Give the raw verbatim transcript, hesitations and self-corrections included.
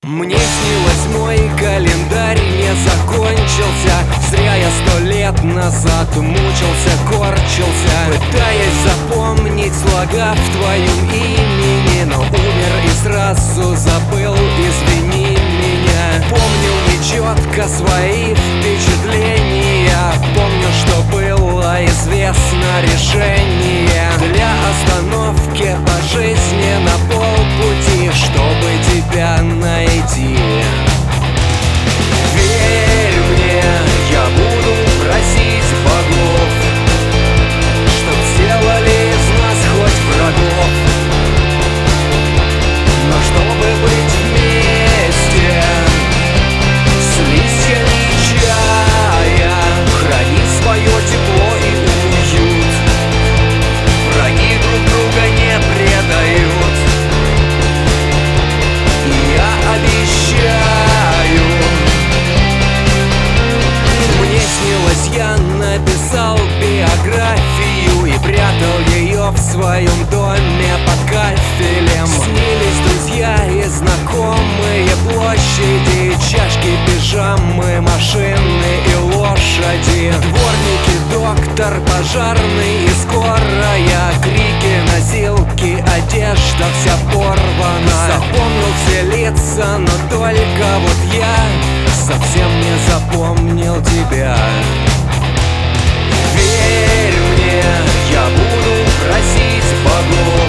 Мне снилось, мой календарь не закончился. Зря я сто лет назад мучился, корчился, пытаясь запомнить слога в твоем имени, но умер и сразу забыл, извини меня. Помню нечетко свои впечатления, помню, что было известно решение для остановки по жизни на полпути, чтобы тебя найти. Верь мне, я буду просить богов, чтоб сделали из нас хоть врагов, но чтобы быть вместе с листьями чая, храни свое тепло и уют. Враги друг друга не предают, и я обещаю. Мне снилось, я написал биографию и прятал ее в своем доме под кафелем. Снились друзья и знакомые, площади, чашки, пижамы, машины и лошади, дворники, доктор, пожарный и скорая, крики, носилки, одежда вся порвана. Запомнил все лица, но только вот я совсем не запомнил тебя. Верь мне, я буду просить богов,